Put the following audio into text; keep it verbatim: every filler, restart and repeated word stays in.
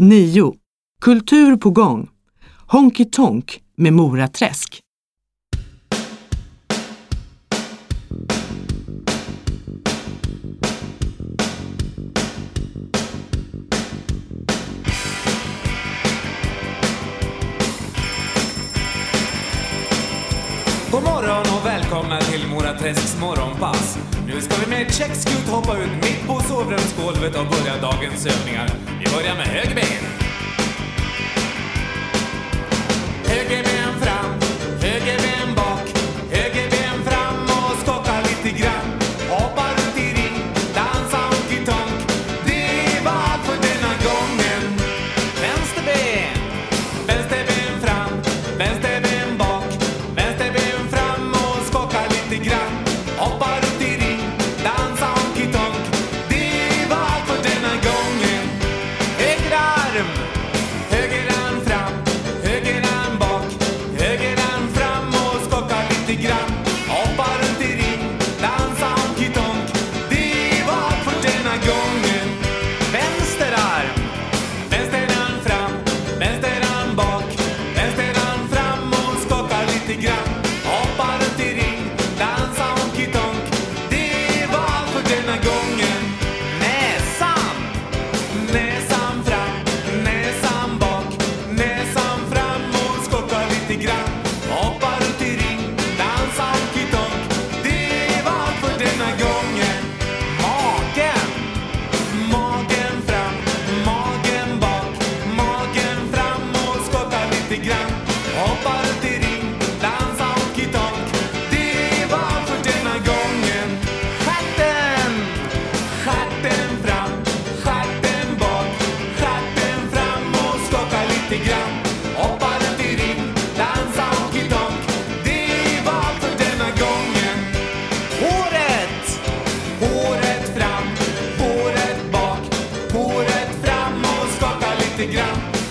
nio. Kultur på gång. Honky Tonk med Mora Träsk. God morgon och välkomna till Mora Träsks morgonpass. Nu ska vi med ett checkskutt hoppa ut mitt på sovrumsgolvet och börja dagens övningar. Vi börjar med höger ben. Höger ben fram, höger ben bak, höger ben fram och skaka lite grann. Hoppa runt i ring, dansa honky tonk. Det var allt för denna gången. Vänster ben, vänster ben fram, vänster ben bak, vänster ben fram och skaka lite grann. Hoppa runt i ring, dansa honky tonk. Det var allt för denna gången. Höger arm, höger arm fram, höger arm bak, höger arm fram och skaka lite grann. Hoppa runt i ring, dansa honky tonk. Det var allt för denna gången. Vänster arm, vänster arm fram, vänster arm bak, vänster arm fram och skaka lite grann. Hoppa runt i ring, dansa honky tonk. Det var allt för denna gången. Näsan, näsan fram, näsan bak, näsan fram och skaka lite grann. Hoppa runt i ring, dansa honky tonk. Det var allt för denna gången. Magen, magen fram, magen bak, magen fram och skaka lite grann. Hoppa runt i ring, dansa honky tonk. Det var allt för denna gången. Stjärten, stjärten fram, stjärten bak, stjärten fram och skaka lite grann. Hoppa runt i ring, dansa honky tonk. Det var allt för denna gången. Håret, håret fram, håret bak, håret fram och skaka lite grann.